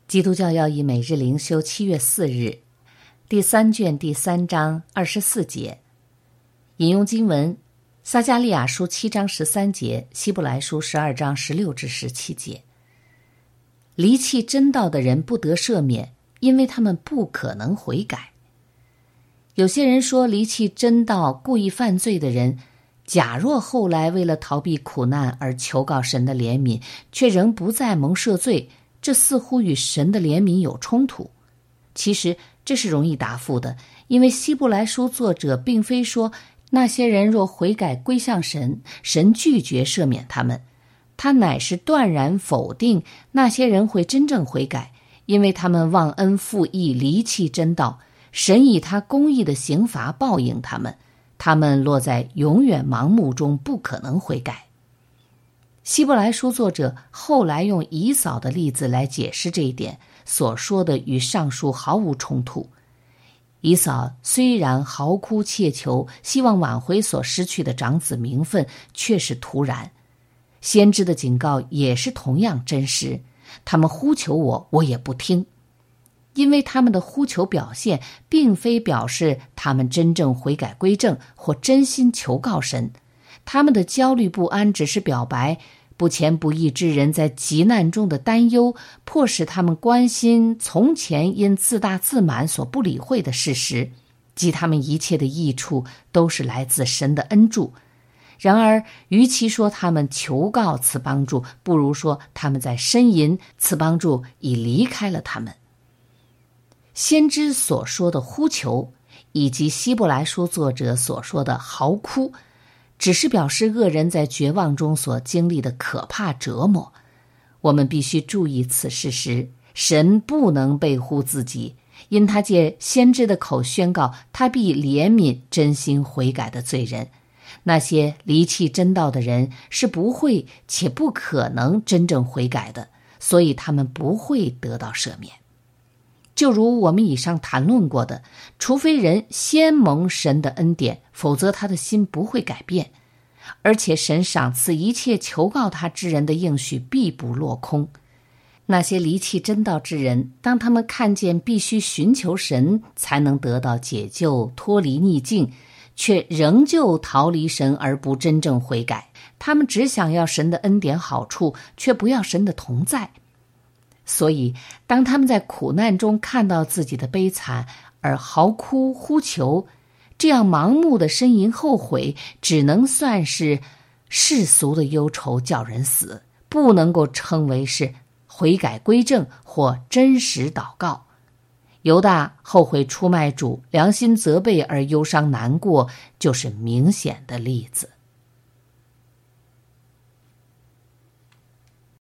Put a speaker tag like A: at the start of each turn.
A: 基督教要义每日灵修7月4日，第3卷第3章24节。引用经文：撒迦利亚书7章13节，希伯来书12章16至17节。离弃真道的人不得赦免，因为他们不可能悔改。有些人说，离弃真道故意犯罪的人，假若后来为了逃避苦难而求告神的怜悯，却仍不再蒙赦罪，这似乎与神的怜悯有冲突。其实这是容易答复的，因为希伯来书作者并非说那些人若悔改归向神，神拒绝赦免他们，他乃是断然否定那些人会真正悔改，因为他们忘恩负义，离弃真道，神以他公义的刑罚报应他们，他们落在永远盲目中，不可能悔改。希伯来书作者后来用以扫的例子来解释这一点，所说的与上述毫无冲突。以扫虽然嚎哭切求，希望挽回所失去的长子名分，却是徒然。先知的警告也是同样真实，他们呼求我，我也不听。因为他们的呼求表现并非表示他们真正悔改归正或真心求告神，他们的焦虑不安只是表白不前不义之人在急难中的担忧，迫使他们关心从前因自大自满所不理会的事实，即他们一切的益处都是来自神的恩助。然而与其说他们求告此帮助，不如说他们在呻吟此帮助已离开了他们。先知所说的呼求，以及希伯来书作者所说的嚎哭，只是表示恶人在绝望中所经历的可怕折磨。我们必须注意此事实，神不能背乎自己，因他借先知的口宣告，他必怜悯真心悔改的罪人。那些离弃真道的人是不会且不可能真正悔改的，所以他们不会得到赦免。就如我们以上谈论过的，除非人先蒙神的恩典，否则他的心不会改变。而且神赏赐一切求告他之人的应许必不落空。那些离弃真道之人，当他们看见必须寻求神才能得到解救，脱离逆境，却仍旧逃离神而不真正悔改，他们只想要神的恩典好处，却不要神的同在。所以当他们在苦难中看到自己的悲惨而嚎哭呼求，这样盲目的呻吟后悔，只能算是世俗的忧愁叫人死，不能够称为是悔改归正或真实祷告。犹大后悔出卖主，良心责备而忧伤难过，就是明显的例子。